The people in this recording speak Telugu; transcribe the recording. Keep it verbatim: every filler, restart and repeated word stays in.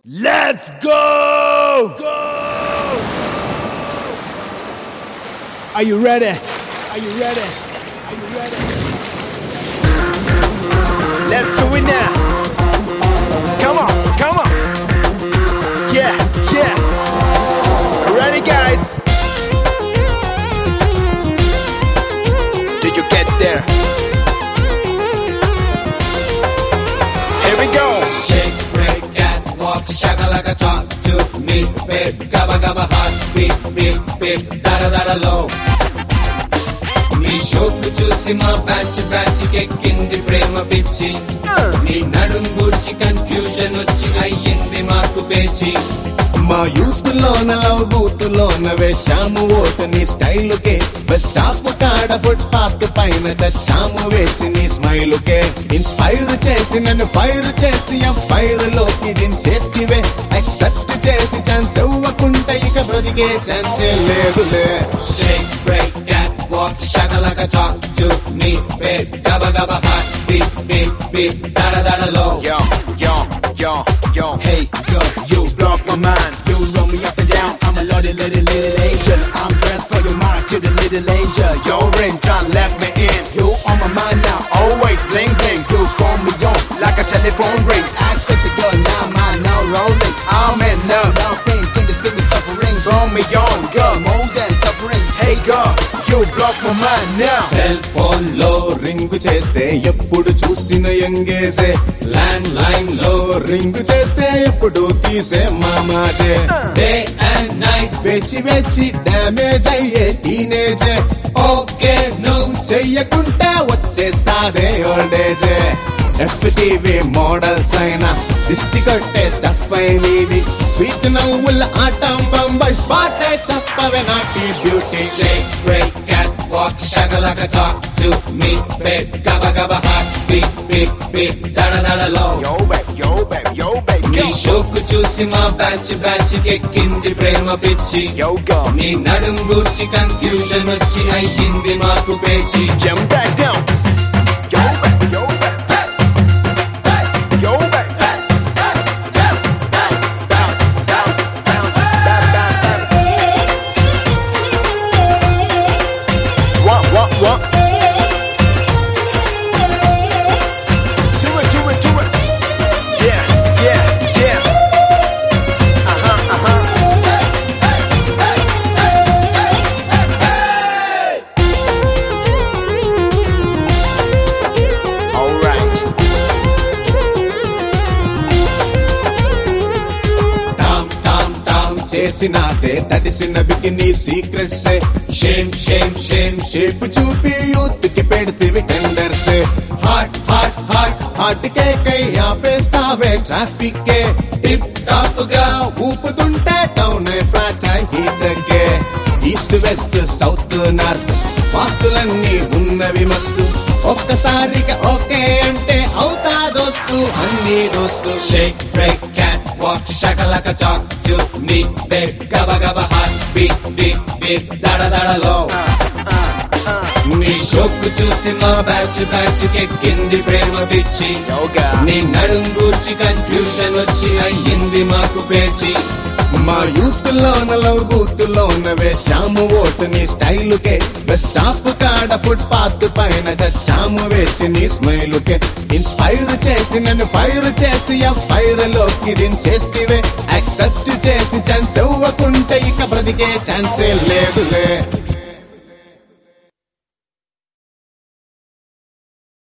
Let's go! Go! Are you ready? Are you ready? Are you ready? Let's do it now. Come on, come on. Yeah, yeah. Ready, guys? Did you get there? Here we go. Shake, break, catwalk, shakalaka, talk to me, babe. Gabba, gabba, heart, beat, beat, beat, dada, dada, low. నీ షోకు చూసి మా బ్యాచ్ బ్యాచ్ ఎక్కింది ప్రేమ పిచ్చి నీ నడుం గూర్చి కన్ఫ్యూజన్ వచ్చి అయ్యింది మాకు పేచి మా యూత్ లోన లవ్ బూత్ లోన వేశాము ఓటు నీ స్టైల్ కే బస్ స్టాప్ కాడ ఫుట్ పాత్ పైన చచ్చాము వేచి నీ స్మైల్ కే ఇన్స్పైర్ చేసి నన్ను ఫైర్ చేసి ఆ ఫైర్ లోకి దించేస్తివే యాక్సెప్ట్ చేసి ఛాన్స్ ఇవ్వకుంటే ఇక బ్రతికే ఛాన్సే లేదులే shake break walk, shakalaka, talk to me, babe. Gabba, gabba, hot, beat, beat, beat, dada, dada, low. Yo, yo, yo, yo. Hey, yo, you block my mind. You roll me up and down. I'm a little, little, little angel. I'm dressed for your mind, you're the little angel. Your ring trying let me in. You on my mind now, always bling, bling. You call me on like a telephone ring. Accept the girl, now mine, now rolling. I'm in love, now pain, can you feel the suffering? Blow me on, girl, more than suffering. Hey, girl. Cell phone లో రింగ్ చేస్తే ఎప్పుడు చూసిన ఎంగేజే ల్యాండ్ లైన్ లో రింగ్ చేస్తే ఎప్పుడు తీసే మామాజే డే అండ్ నైట్ వెచ్చి వెచ్చి డ్యామేజ్ అయ్యే టీనేజే ఓకే నువ్వు చెయ్యకుంటే వచ్చేస్తాదే ఓల్డేజే ఎఫ్టీవీ మోడల్స్ అయినా దిష్టి కొట్టే స్టఫ్ అయినది స్వీట్ నవ్వుల ఆటం బొంబాయి స్పాట్ చెప్పవే నాటి beauty shake break catwalk, shakalaka, talk to me, babe. Gabba, gabba, hot, beat, beat, beat, dada, dada, low. Yo, babe, yo, babe, yo, babe, నీ షోకు చూసి మా బ్యాచ్ బ్యాచ్ ఎక్కింది ప్రేమ పిచ్చి yo, go. నీ నడుం గూర్చి కన్ఫ్యూజన్ వచ్చి అయ్యింది మాకు పేచి Jump back down. Yo, babe, yo, babe. Yo, babe. What, what, what? Do it, do it, do it. Yeah, yeah, yeah. Uh-huh, uh-huh. All right. టామ్ టామ్ టామ్ చేసినాదే తడిసిన bikini secrets shame shame shame shape చూపి యూత్ కి పెడితివి tenders hot hot hot hot కే కై ఆపేస్తావే ట్రాఫిక్ కే టిప్ టాప్ గా ఊపుతుంటే టౌన్ ఫ్లాట్ హీట్ కే ఈస్ట్ వెస్ట్ సౌత్ నార్త్ వాస్తులన్నీ ఉన్నవి మస్తు ఒక్కసారిగా ఓకే అంటే అవుతా దోస్తు అన్ని దోస్తు shake break catwalk shakalaka, talk to me, babe. Gabba, gabba, hot, beat, beat, beat, dada, dada, low. నీ షోకు చూసి మా బ్యాచ్ బ్యాచ్ ఎక్కింది ప్రేమ పిచ్చి Yoga. నీ నడుం గూర్చి కన్ఫ్యూజన్ వచ్చి అయ్యింది మాకు పేచి మా యూత్ లోన లవ్ బూత్ లోన వేశాము ఓటు నీ స్టైల్ కే బస్ స్టాప్ కాడ ఫుట్ పాత్ పైన చచ్చాము వేచి నీ స్మైల్ కే ఇన్స్పైర్ చేసి నన్ను ఫైర్ చేసి ఆ ఫైర్ లోకి దించేస్తివే యాక్సెప్ట్ చేసి ఛాన్స్ ఇవ్వకుంటే ఇక బ్రతికే ఛాన్సే లేదులే